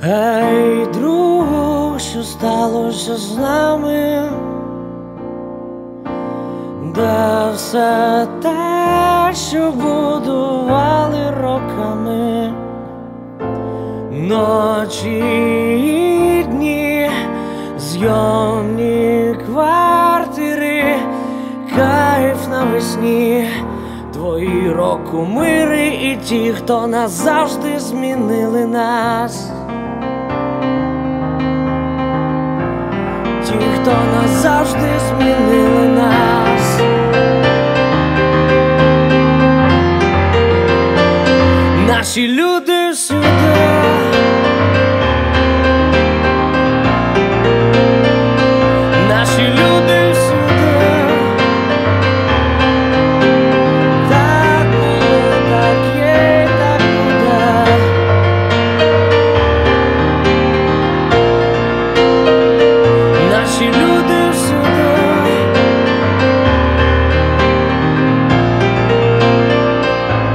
Гей, другу, що сталося з нами? Де все те, що будували роками? Ночі і дні, зйомні квартири, кайф навесні, твої рок-кумири і ті, хто назавжди змінили нас. Ті, хто назавжди змінили нас. Наші люди всюди. Наші люди всюди. Так було, так є, так буде. Наші люди всюди.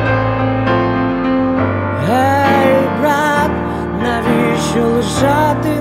Гей, брат, навіщо лежати